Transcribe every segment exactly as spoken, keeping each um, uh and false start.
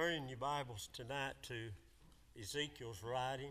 Turn in your Bibles tonight to Ezekiel's writing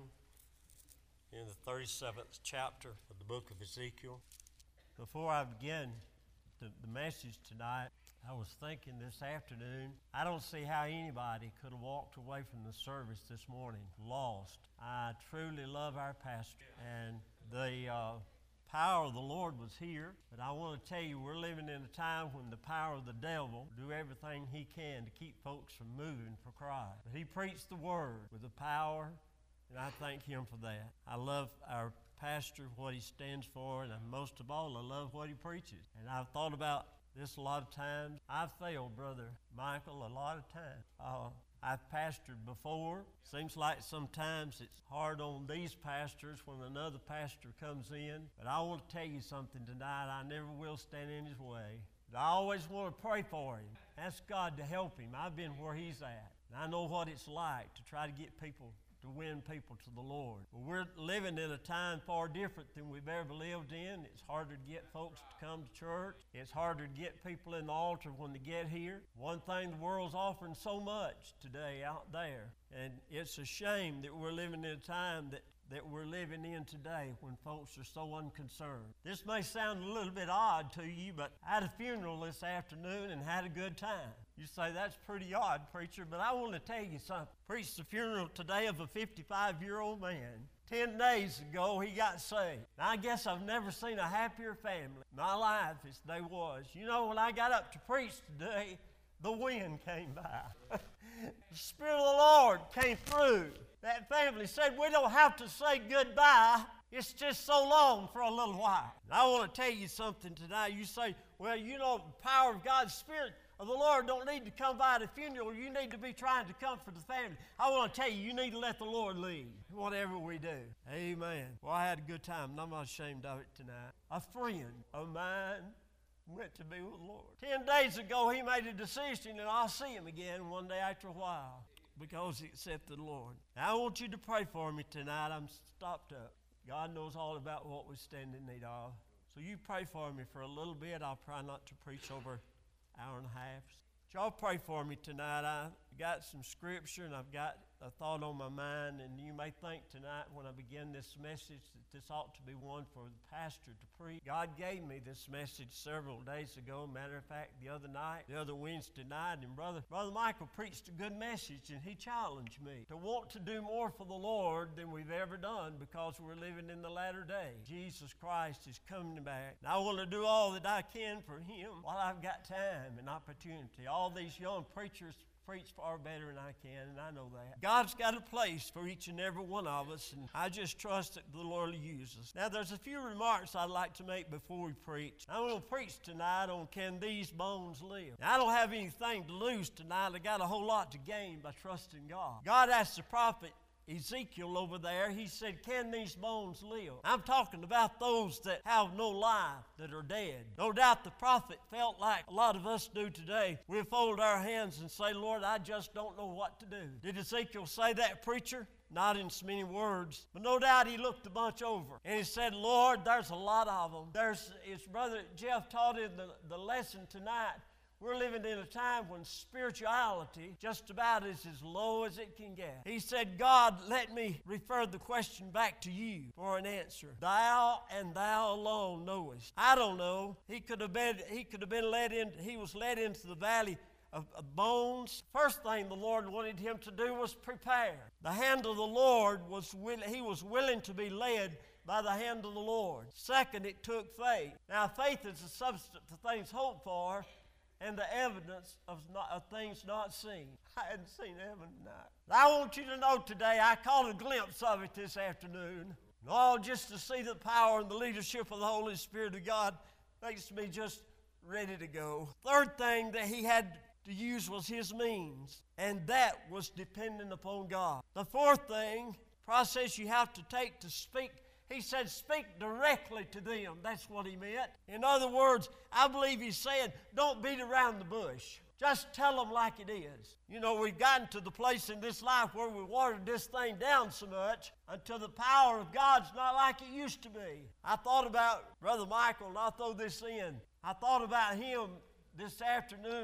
in the thirty-seventh chapter of the book of Ezekiel. Before I begin the, the message tonight, I was thinking this afternoon, I don't see how anybody could have walked away from the service this morning lost. I truly love our pastor, and the uh, power of the Lord was here, but I want to tell you, we're living in a time when the power of the devil will do everything he can to keep folks from moving for Christ. But he preached the word with the power, and I thank him for that. I love our pastor, what he stands for, and most of all, I love what he preaches. And I've thought about this a lot of times. I've failed, Brother Michael, a lot of times. Uh, I've pastored before. Seems like sometimes it's hard on these pastors when another pastor comes in. But I want to tell you something tonight. I never will stand in his way. But I always want to pray for him. Ask God to help him. I've been where he's at. And I know what it's like to try to get people, to win people to the Lord. Well, we're living in a time far different than we've ever lived in. It's harder to get folks to come to church. It's harder to get people in the altar when they get here. One thing, the world's offering so much today out there. And it's a shame that we're living in a time that, that we're living in today when folks are so unconcerned. This may sound a little bit odd to you, but I had a funeral this afternoon and had a good time. You say, that's pretty odd, preacher, but I want to tell you something. Preached the funeral today of a fifty-five-year-old man. Ten days ago, he got saved. Now, I guess I've never seen a happier family in my life as they was. You know, when I got up to preach today, the wind came by. The Spirit of the Lord came through. That family said, we don't have to say goodbye. It's just so long for a little while. And I want to tell you something tonight. You say, well, you know, the power of God's Spirit of the Lord don't need to come by the funeral. You need to be trying to comfort the family. I want to tell you, you need to let the Lord lead whatever we do. Amen. Well, I had a good time, and I'm not ashamed of it tonight. A friend of mine went to be with the Lord. Ten days ago, he made a decision, and I'll see him again one day after a while because he accepted the Lord. Now, I want you to pray for me tonight. I'm stopped up. God knows all about what we stand in need of. So you pray for me for a little bit. I'll try not to preach over an hour and a half. But y'all pray for me tonight. I got some scripture, and I've got a thought on my mind, and you may think tonight when I begin this message that this ought to be one for the pastor to preach. God gave me this message several days ago. Matter of fact, the other night, the other Wednesday night, and Brother, Brother Michael preached a good message, and he challenged me to want to do more for the Lord than we've ever done because we're living in the latter days. Jesus Christ is coming back, and I want to do all that I can for him while I've got time and opportunity. All these young preachers preach far better than I can, and I know that. God's got a place for each and every one of us, and I just trust that the Lord will use us. Now, there's a few remarks I'd like to make before we preach. I'm going to preach tonight on Can These Bones Live? Now, I don't have anything to lose tonight. I got a whole lot to gain by trusting God. God asked the prophet Ezekiel over there, he said, can these bones live? I'm talking about those that have no life, that are dead. No doubt the prophet felt like a lot of us do today. We fold our hands and say, Lord, I just don't know what to do. Did Ezekiel say that, preacher? Not in so many words, but no doubt he looked a bunch over. And he said, Lord, there's a lot of them. There's, his brother Jeff taught in the, the lesson tonight. We're living in a time when spirituality just about is as low as it can get. He said, God, let me refer the question back to you for an answer. Thou and thou alone knowest. I don't know. He could have been, he could have been led in, he was led into the valley of, of bones. First thing the Lord wanted him to do was prepare. The hand of the Lord was willing, he was willing to be led by the hand of the Lord. Second, it took faith. Now, faith is the substance of things hoped for, and the evidence of, not, of things not seen. I hadn't seen heaven tonight. I want you to know today, I caught a glimpse of it this afternoon. All just to see the power and the leadership of the Holy Spirit of God makes me just ready to go. Third thing that he had to use was his means, and that was dependent upon God. The fourth thing, process you have to take to speak, he said, speak directly to them. That's what he meant. In other words, I believe he's saying, don't beat around the bush. Just tell them like it is. You know, we've gotten to the place in this life where we watered this thing down so much until the power of God's not like it used to be. I thought about Brother Michael, and I'll throw this in. I thought about him this afternoon, and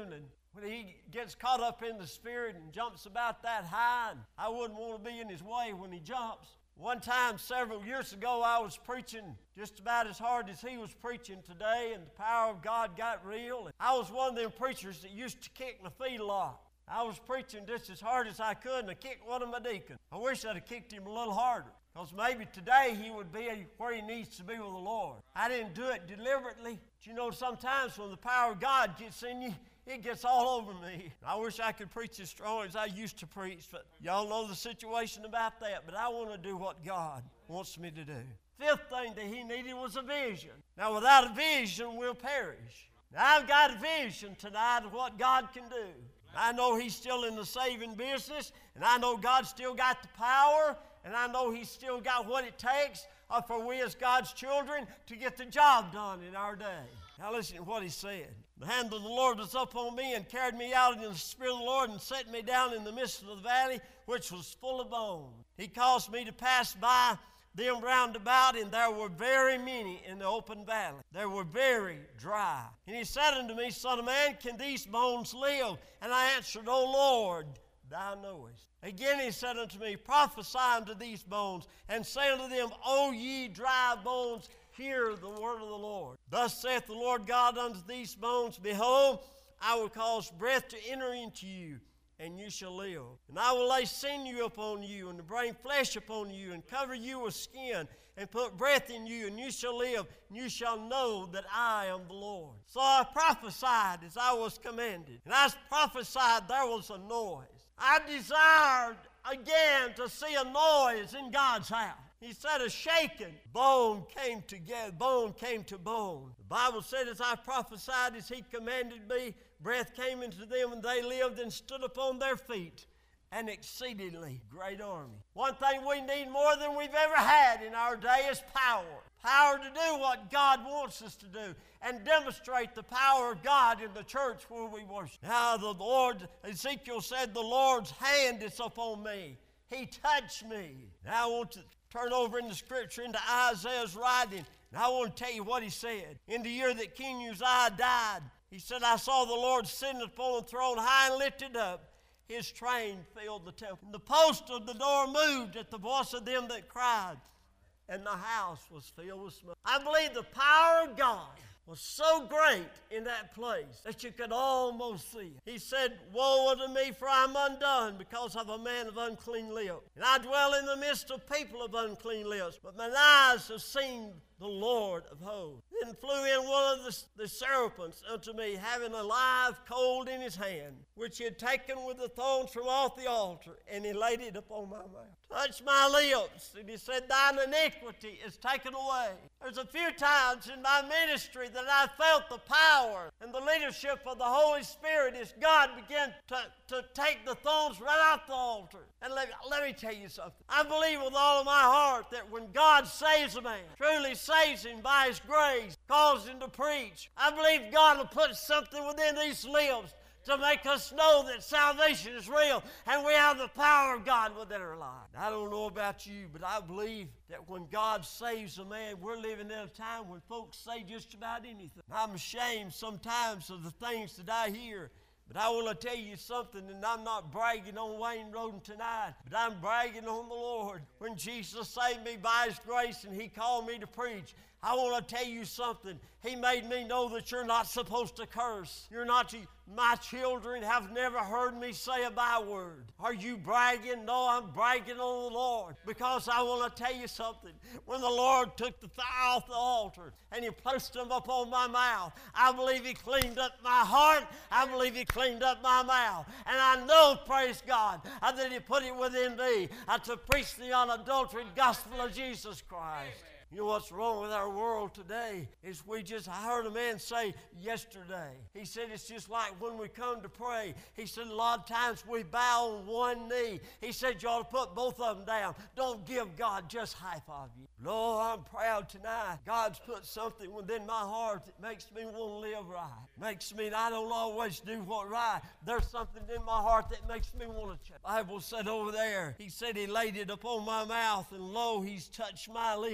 when he gets caught up in the Spirit and jumps about that high, and I wouldn't want to be in his way when he jumps. One time, several years ago, I was preaching just about as hard as he was preaching today, and the power of God got real. I was one of them preachers that used to kick my feet a lot. I was preaching just as hard as I could, and I kicked one of my deacons. I wish I'd have kicked him a little harder, because maybe today he would be where he needs to be with the Lord. I didn't do it deliberately. But you know, sometimes when the power of God gets in you, it gets all over me. I wish I could preach as strong as I used to preach, but y'all know the situation about that. But I want to do what God wants me to do. Fifth thing that he needed was a vision. Now, without a vision, we'll perish. Now, I've got a vision tonight of what God can do. I know he's still in the saving business, and I know God's still got the power, and I know he's still got what it takes for we as God's children to get the job done in our day. Now listen to what he said. The hand of the Lord was upon me and carried me out in the Spirit of the Lord and set me down in the midst of the valley, which was full of bones. He caused me to pass by them round about, and there were very many in the open valley. They were very dry. And he said unto me, Son of man, can these bones live? And I answered, O Lord, thou knowest. Again he said unto me, Prophesy unto these bones, and say unto them, O ye dry bones, hear the word of the Lord. Thus saith the Lord God unto these bones, Behold, I will cause breath to enter into you, and you shall live. And I will lay sinew upon you, and bring flesh upon you, and cover you with skin, and put breath in you, and you shall live, and you shall know that I am the Lord. So I prophesied as I was commanded. And as prophesied, there was a noise. I desired again to see a noise in God's house. He said a shaking. Bone came together. Bone came to bone. The Bible said, as I prophesied, as he commanded me, breath came into them, and they lived and stood upon their feet, an exceedingly great army. One thing we need more than we've ever had in our day is power. Power to do what God wants us to do and demonstrate the power of God in the church where we worship. Now the Lord, Ezekiel said, the Lord's hand is upon me. He touched me. Now I want to turn over in the scripture into Isaiah's writing. And I want to tell you what he said. In the year that King Uzziah died, he said, I saw the Lord sitting upon a throne high and lifted up. His train filled the temple. And the post of the door moved at the voice of them that cried, and the house was filled with smoke. I believe the power of God was so great in that place that you could almost see it. He said, Woe unto me, for I am undone, because of a man of unclean lips. And I dwell in the midst of people of unclean lips, but mine eyes have seen the Lord of hosts. Then flew in one of the, the serpents unto me, having a live coal in his hand, which he had taken with the thorns from off the altar, and he laid it upon my mouth. Touched my lips, and he said, Thine iniquity is taken away. There's a few times in my ministry that I felt the power and the leadership of the Holy Spirit as God began to, to take the thorns right off the altar. And let, let me tell you something. I believe with all of my heart that when God saves a man, truly saves him by his grace, calls him to preach, I believe God will put something within these lips to make us know that salvation is real and we have the power of God within our lives. I don't know about you, but I believe that when God saves a man, we're living in a time when folks say just about anything. I'm ashamed sometimes of the things that I hear. But I want to tell you something, and I'm not bragging on Wayne Roden tonight, but I'm bragging on the Lord. When Jesus saved me by his grace and he called me to preach, I want to tell you something. He made me know that you're not supposed to curse. You're not to, my children have never heard me say a byword. Are you bragging? No, I'm bragging on the Lord. Because I want to tell you something. When the Lord took the fire off the altar and he placed them upon my mouth, I believe he cleaned up my heart. I believe he cleaned up my mouth. And I know, praise God, that he put it within me uh, to preach the unadulterated gospel of Jesus Christ. Amen. You know what's wrong with our world today is we just, I heard a man say yesterday, he said it's just like when we come to pray. He said a lot of times we bow on one knee. He said you ought to put both of them down. Don't give God just half of you. Lord, I'm proud tonight. God's put something within my heart that makes me want to live right. Makes me, I don't always do what's right. There's something in my heart that makes me want to change. The Bible said over there, he said he laid it upon my mouth, and lo, he's touched my lips. My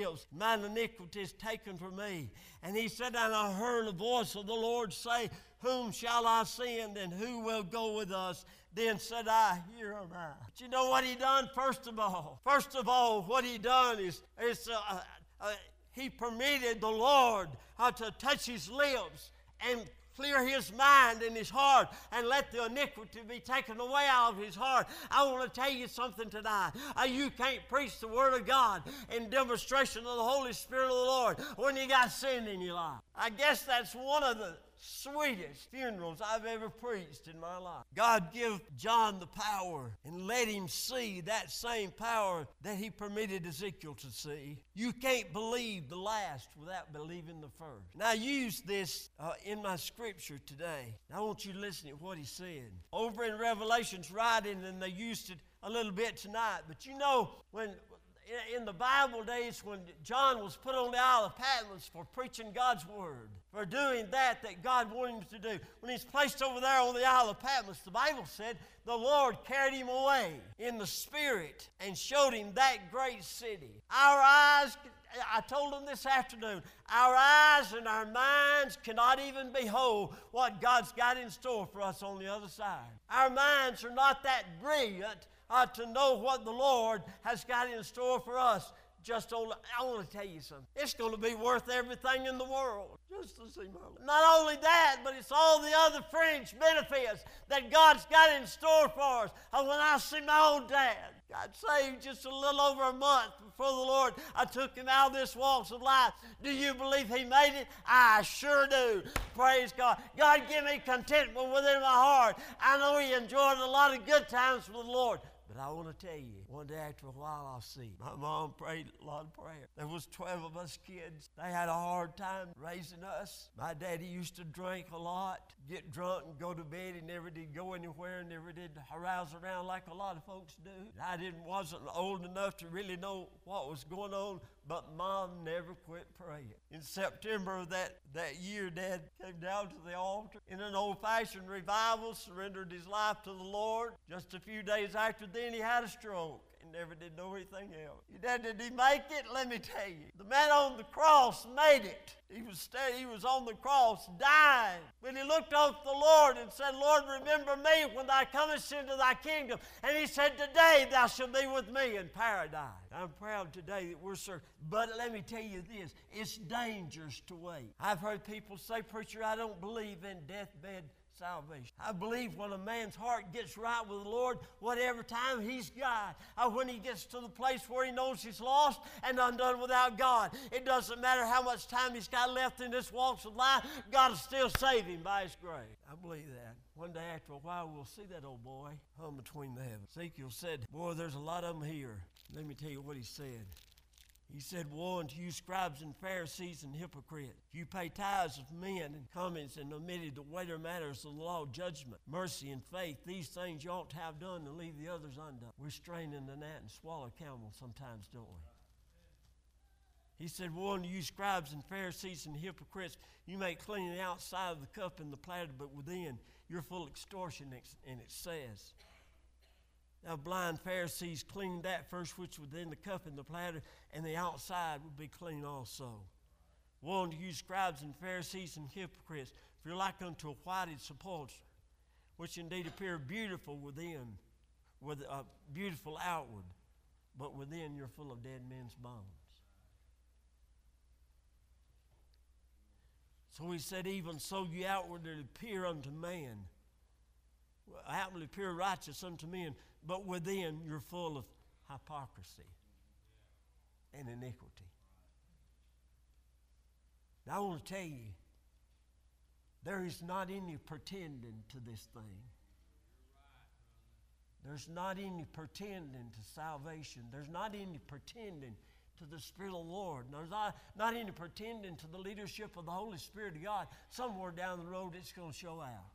mine iniquity is taken from me. And he said, and I heard the voice of the Lord say, whom shall I send, and who will go with us? Then said I, here am I. But you know what he done? First of all, first of all, what he done is, is uh, uh, he permitted the Lord uh, to touch his lips and clear his mind and his heart and let the iniquity be taken away out of his heart. I want to tell you something tonight. Uh, you can't preach the Word of God in demonstration of the Holy Spirit of the Lord when you got sin in your life. I guess that's one of the sweetest funerals I've ever preached in my life. God give John the power and let him see that same power that he permitted Ezekiel to see. You can't believe the last without believing the first. And I use this uh, in my scripture today. I want you to listen to what he said. Over in Revelation's writing, and they used it a little bit tonight, but you know, when in the Bible days when John was put on the Isle of Patmos for preaching God's Word, for doing that that God wanted him to do, when he's placed over there on the Isle of Patmos, the Bible said the Lord carried him away in the Spirit and showed him that great city. Our eyes, I told them this afternoon, our eyes and our minds cannot even behold what God's got in store for us on the other side. Our minds are not that brilliant Uh, to know what the Lord has got in store for us. Just on, I want to tell you something. It's going to be worth everything in the world just to see my Lord. Not only that, but it's all the other fringe benefits that God's got in store for us. And when I see my old dad, got saved just a little over a month before the Lord, I took him out of this walks of life. Do you believe he made it? I sure do. Praise God. God give me contentment within my heart. I know he enjoyed a lot of good times with the Lord. But I want to tell you, one day after a while I'll see. My mom prayed a lot of prayer. There was twelve of us kids. They had a hard time raising us. My daddy used to drink a lot, get drunk and go to bed. He never did go anywhere, never did arouse around like a lot of folks do. I didn't wasn't old enough to really know what was going on, but Mom never quit praying. In September of that, that year, Dad came down to the altar in an old-fashioned revival, surrendered his life to the Lord. Just a few days after then, he had a stroke and never did know anything else. Your dad, did he make it? Let me tell you. The man on the cross made it. He was steady, he was on the cross dying. But he looked up to the Lord and said, Lord, remember me when thou comest into thy kingdom. And he said, today thou shalt be with me in paradise. I'm proud today that we're served. But let me tell you this, it's dangerous to wait. I've heard people say, preacher, I don't believe in deathbed salvation. I believe when a man's heart gets right with the Lord, whatever time he's got, or when he gets to the place where he knows he's lost and undone without God, it doesn't matter how much time he's got left in this walks of life, God will still save him by his grace. I believe that. One day after a while, we'll see that old boy hung between the heavens. Ezekiel said, boy, there's a lot of them here. Let me tell you what he said. He said, woe unto you, scribes and Pharisees and hypocrites. You pay tithes of men and comments and omitted the weightier matters of the law, judgment, mercy, and faith. These things you ought to have done and leave the others undone. We're straining the gnat and swallow camel sometimes, don't we? He said, woe unto you, scribes and Pharisees and hypocrites. You may clean the outside of the cup and the platter, but within you're full of extortion, and it says, now, blind Pharisees, clean that first which within the cup and the platter, and the outside will be clean also. Woe unto you, scribes and Pharisees and hypocrites, for you're like unto a whited sepulchre, which indeed appear beautiful within, with uh, beautiful outward, but within you're full of dead men's bones. So he said, even so you outwardly appear unto man, outwardly appear righteous unto men, but within you're full of hypocrisy and iniquity. Now I want to tell you, there is not any pretending to this thing. There's not any pretending to salvation. There's not any pretending to the Spirit of the Lord. There's not, not any pretending to the leadership of the Holy Spirit of God. Somewhere down the road it's going to show out.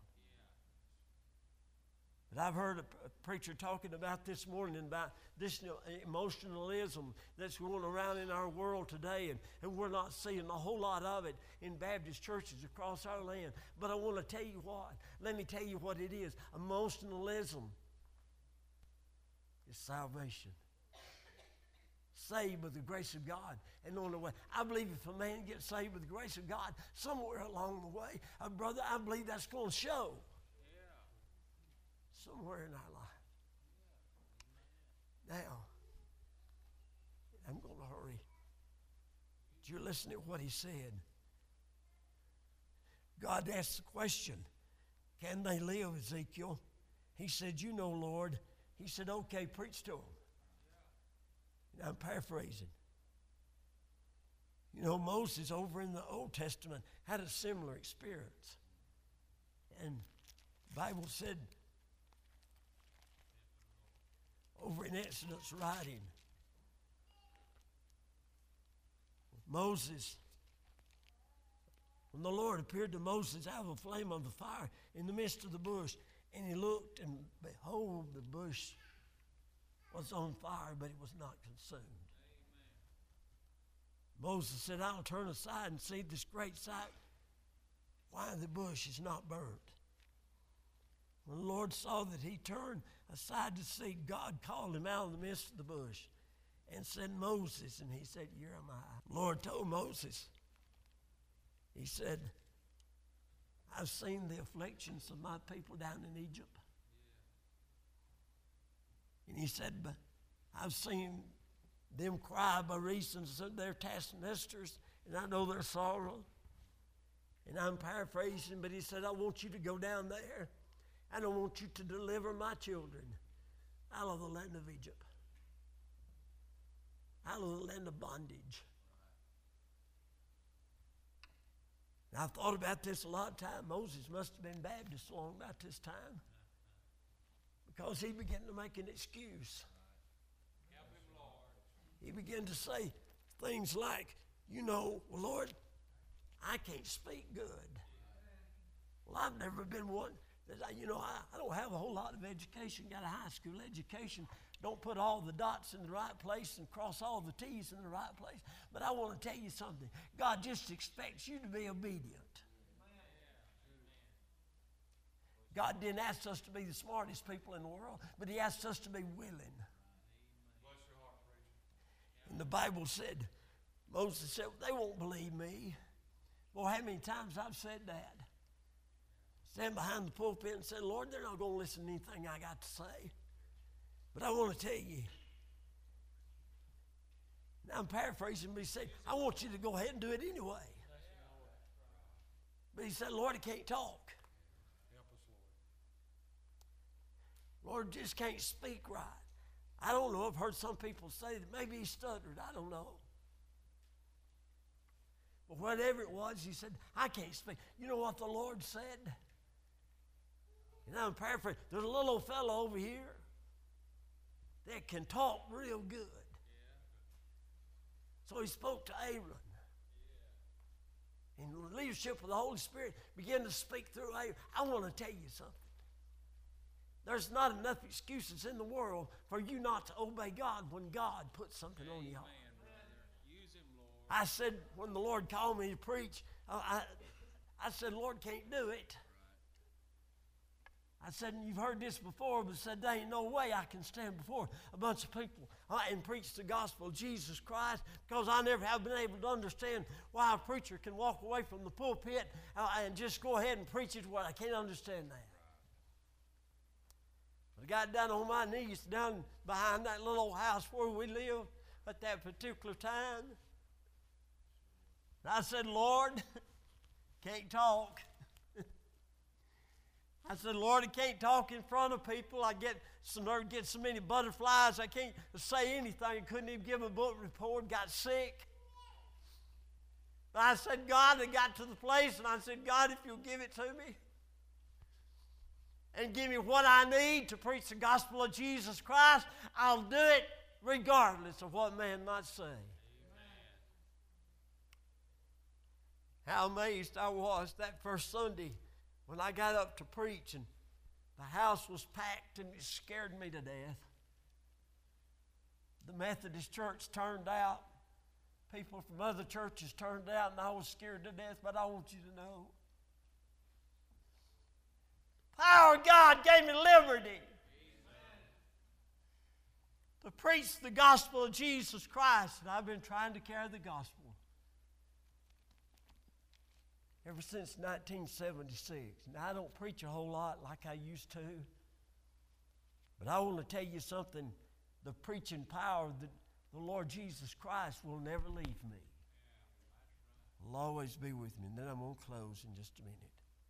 But I've heard a, a preacher talking about this morning about this you know, emotionalism that's going around in our world today, and, and we're not seeing a whole lot of it in Baptist churches across our land. But I want to tell you what. Let me tell you what it is. Emotionalism is salvation. saved by the grace of God and on the way. I believe if a man gets saved by the grace of God, somewhere along the way, uh, brother, I believe that's going to show yeah. somewhere in our life. Now, I'm going to hurry. Did you listen to what he said? God asked the question, can they live, Ezekiel? He said, you know, Lord. He said, okay, preach to them. And I'm paraphrasing. You know, Moses over in the Old Testament had a similar experience. And the Bible said over in Exodus writing, Moses, when the Lord appeared to Moses out of a flame of the fire in the midst of the bush, and he looked, and behold, the bush was on fire, but it was not consumed. Amen. Moses said, I'll turn aside and see this great sight, why the bush is not burnt. When the Lord saw that he turned aside to see, God called him out of the midst of the bush and said, Moses, and he said, here am I. The Lord told Moses, he said, I've seen the afflictions of my people down in Egypt. And he said, but I've seen them cry by reason of their taskmasters, and I know their sorrow. And I'm paraphrasing, but he said, I want you to go down there. I don't want you to deliver my children out of the land of Egypt, out of the land of bondage. And I've thought about this a lot of time. Moses must have been Baptist long about this time, because he began to make an excuse. He began to say things like, you know, well, Lord, I can't speak good. Well, I've never been one that, I, you know, I, I don't have a whole lot of education, got a high school education. Don't put all the dots in the right place and cross all the T's in the right place. But I want to tell you something. God just expects you to be obedient. God didn't ask us to be the smartest people in the world, but he asked us to be willing. And the Bible said, Moses said, they won't believe me. Boy, how many times I've said that? Stand behind the pulpit and say, Lord, they're not going to listen to anything I got to say. But I want to tell you, now I'm paraphrasing, but he said, I want you to go ahead and do it anyway. But he said, Lord, I can't talk. Lord, just can't speak right. I don't know. I've heard some people say that maybe he stuttered. I don't know. But whatever it was, he said, I can't speak. You know what the Lord said? And I'm paraphrasing. There's a little old fellow over here that can talk real good. So he spoke to Aaron. And the leadership of the Holy Spirit began to speak through Aaron. I want to tell you something. There's not enough excuses in the world for you not to obey God when God puts something on your heart. Use him, Lord. I said, when the Lord called me to preach, I, I said, Lord, can't do it. I said, and you've heard this before, but said, there ain't no way I can stand before a bunch of people uh, and preach the gospel of Jesus Christ, because I never have been able to understand why a preacher can walk away from the pulpit uh, and just go ahead and preach it. What I can't understand that. I got down on my knees down behind that little old house where we lived at that particular time. And I said, Lord, can't talk. I said, Lord, I can't talk in front of people. I get some, get so many butterflies, I can't say anything. I couldn't even give a book report, got sick. But I said, God, I got to the place, and I said, God, if you'll give it to me, and give me what I need to preach the gospel of Jesus Christ, I'll do it regardless of what man might say. Amen. How amazed I was that first Sunday when I got up to preach, and the house was packed, and it scared me to death. The Methodist church turned out. People from other churches turned out, and I was scared to death, but I want you to know, power of God gave me liberty. Amen. to preach the gospel of Jesus Christ. And I've been trying to carry the gospel ever since nineteen seventy-six. Now, I don't preach a whole lot like I used to, but I want to tell you something. The preaching power of the, the Lord Jesus Christ will never leave me. Will always be with me. And then I'm going to close in just a minute.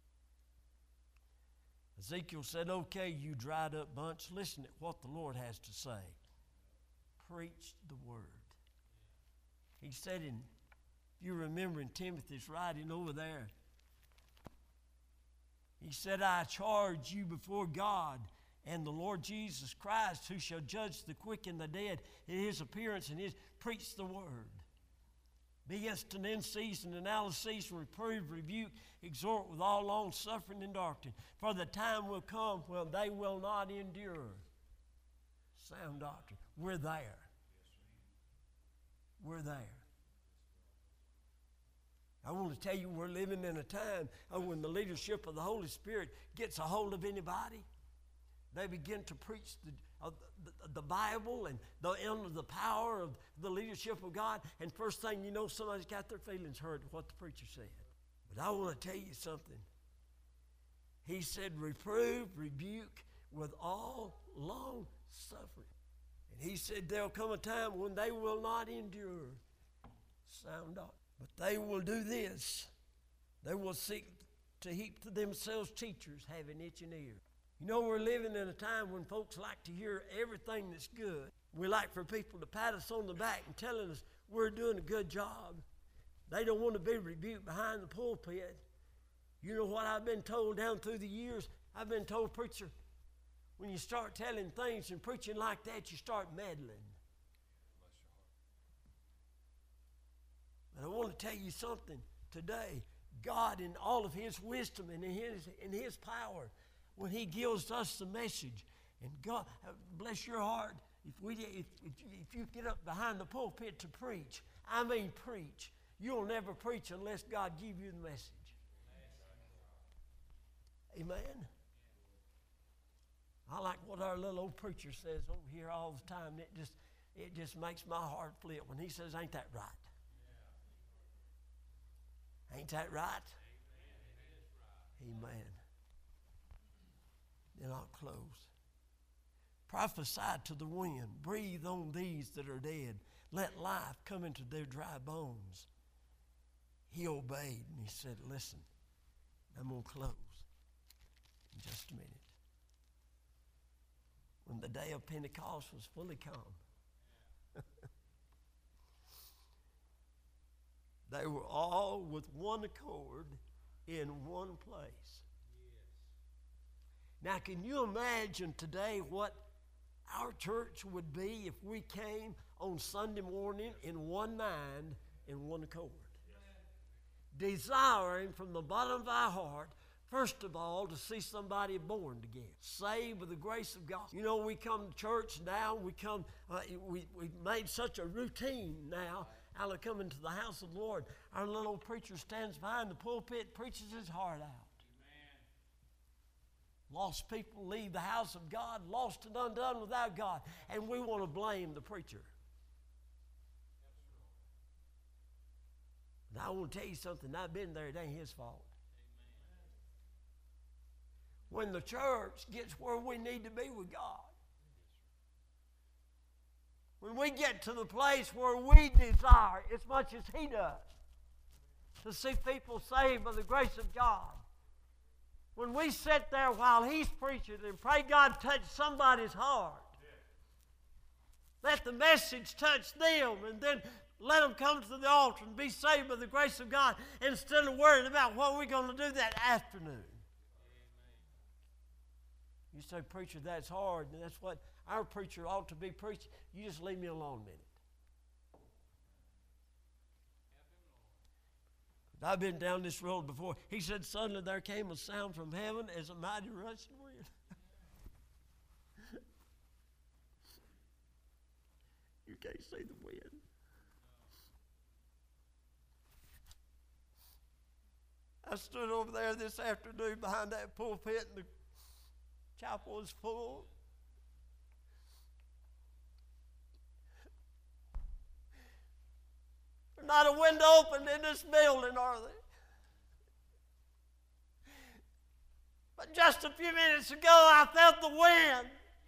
Ezekiel said, okay, you dried up bunch, listen to what the Lord has to say. Preach the word. He said in, if you remember in Timothy's writing over there, he said, I charge you before God and the Lord Jesus Christ, who shall judge the quick and the dead in his appearance, and his preach the word. Be instant in season and out of season, reprove, rebuke, exhort with all long suffering and doctrine. For the time will come when they will not endure sound doctrine. We're there. We're there. I want to tell you, we're living in a time when the leadership of the Holy Spirit gets a hold of anybody. They begin to preach the, uh, the, the Bible and the, under the power of the leadership of God. And first thing you know, somebody's got their feelings hurt at what the preacher said. But I want to tell you something. He said, reprove, rebuke with all long suffering. And he said, there'll come a time when they will not endure sound doctrine. But they will do this. They will seek to heap to themselves teachers having itching ears. You know, we're living in a time when folks like to hear everything that's good. We like for people to pat us on the back and telling us we're doing a good job. They don't want to be rebuked behind the pulpit. You know what I've been told down through the years? I've been told, preacher, when you start telling things and preaching like that, you start meddling. But I want to tell you something today. God, in all of his wisdom and in his, in his power, when he gives us the message, and God, bless your heart, if, we, if, if, if you get up behind the pulpit to preach, I mean preach, you'll never preach unless God give you the message. Amen? I like what our little old preacher says over here all the time. It just, it just makes my heart flip when he says, ain't that right? Ain't that right? Amen. Amen. Then I'll close. Prophesy to the wind. Breathe on these that are dead. Let life come into their dry bones. He obeyed and he said, listen, I'm going to close in just a minute. When the day of Pentecost was fully come, they were all with one accord in one place. Now, can you imagine today what our church would be if we came on Sunday morning in one mind, in one accord? Desiring from the bottom of our heart, first of all, to see somebody born again, saved by the grace of God. You know, we come to church now, we come, uh, we, we've made such a routine now out of coming to the house of the Lord. Our little old preacher stands behind the pulpit, preaches his heart out. Lost people leave the house of God, lost and undone without God, and we want to blame the preacher. But I want to tell you something. I've been there. It ain't his fault. When the church gets where we need to be with God, when we get to the place where we desire as much as he does to see people saved by the grace of God, when we sit there while he's preaching and pray God touch somebody's heart, let the message touch them, and then let them come to the altar and be saved by the grace of God instead of worrying about what we're going to do that afternoon. You say, preacher, that's hard, and that's what our preacher ought to be preaching. You just leave me alone a minute. I've been down this road before. He said, suddenly there came a sound from heaven as a mighty rushing wind. You can't see the wind. I stood over there this afternoon behind that pulpit, and the chapel was full. not a window open in this building, are they? But just a few minutes ago, I felt the wind.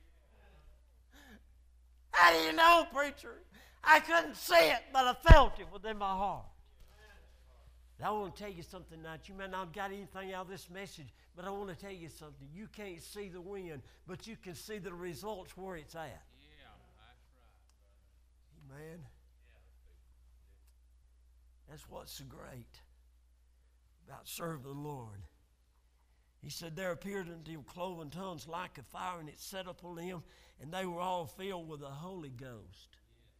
How do you know, preacher? I couldn't see it, but I felt it within my heart. And I want to tell you something tonight. You may not have got anything out of this message, but I want to tell you something. You can't see the wind, but you can see the results where it's at. Yeah, that's right. Amen. That's what's so great about serving the Lord. He said, there appeared unto them cloven tongues like a fire, and it set upon them, and they were all filled with the Holy Ghost.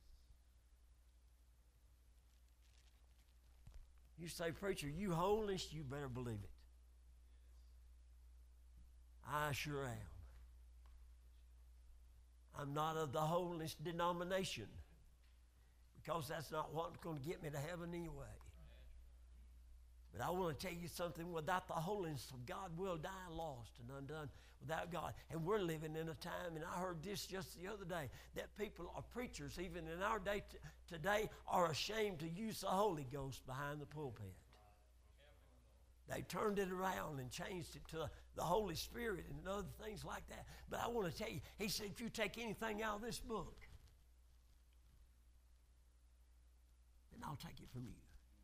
You say, preacher, you holiness, you better believe it. I sure am. I'm not of the holiness denomination, because that's not what's going to get me to heaven anyway. But I want to tell you something. Without the holiness of God, we'll die lost and undone without God. And we're living in a time, and I heard this just the other day, that people are preachers, even in our day t- today, are ashamed to use the Holy Ghost behind the pulpit. They turned it around and changed it to the Holy Spirit and other things like that. But I want to tell you, he said, if you take anything out of this book, then I'll take it from you.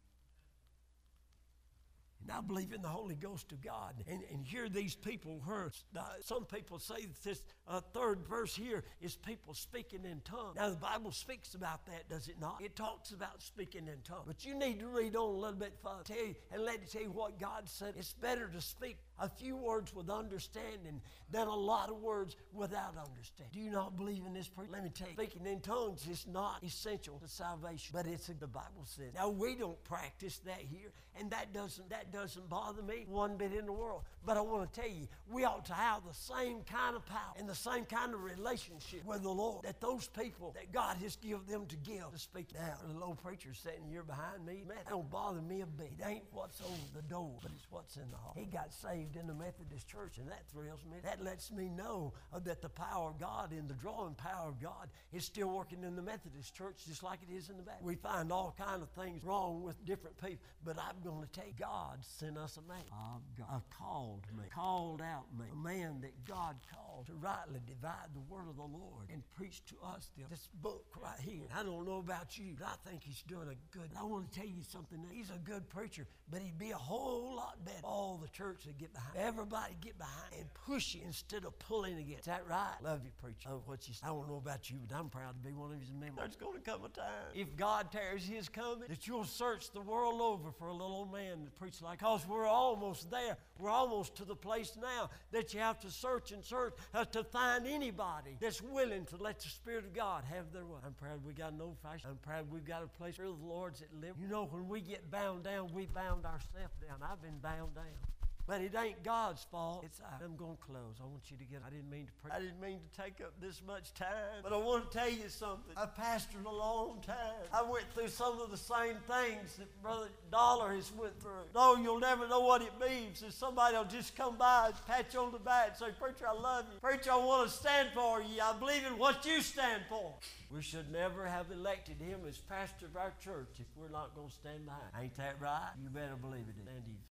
And I believe in the Holy Ghost of God. And, and here these people heard. Uh, some people say that this uh, third verse here is people speaking in tongues. Now the Bible speaks about that, does it not? It talks about speaking in tongues. But you need to read on a little bit further. Tell you, and let me tell you what God said. It's better to speak a few words with understanding than a lot of words without understanding. Do you not believe in this? Let me tell you, speaking in tongues is not essential to salvation, but it's the Bible says. Now we don't practice that here, and that doesn't that doesn't bother me one bit in the world. But I want to tell you, we ought to have the same kind of power and the same kind of relationship with the Lord that those people that God has given them to give to speak. Now, the little preacher sitting here behind me, man, that don't bother me a bit. It ain't what's over the door, but it's what's in the heart. He got saved in the Methodist church, and that thrills me. That lets me know uh, that the power of God and the drawing power of God is still working in the Methodist church just like it is in the Baptist. We find all kinds of things wrong with different people, but I'm going to tell you, God sent us a man. Uh, God called me, called out me, a man that God called to rightly divide the word of the Lord and preach to us the, this book right here. I don't know about you, but I think he's doing a good. I want to tell you something. He's a good preacher, but he'd be a whole lot better. All the church would get behind. Everybody get behind and push you instead of pulling against. Is that right? Love you, preacher. Oh, what you say. I don't know about you, but I'm proud to be one of his members. There's going to come a time, if God tears his coming, that you'll search the world over for a little old man to preach like. Because we're almost there. We're almost to the place now that you have to search and search uh, to find anybody that's willing to let the Spirit of God have their way. I'm proud we got an old fashioned. I'm proud we've got a place for the Lord's that live. You know, when we get bound down, we bound ourselves down. I've been bound down. But it ain't God's fault. It's ours. I'm going to close. I want you to get, I didn't mean to pray. I didn't mean to take up this much time. But I want to tell you something. I pastored a long time. I went through some of the same things that Brother Dollar has went through. No, you'll never know what it means. If somebody will just come by and pat you on the back and say, preacher, I love you. Preacher, I want to stand for you. I believe in what you stand for. We should never have elected him as pastor of our church if we're not going to stand behind. Ain't that right? You better believe it is.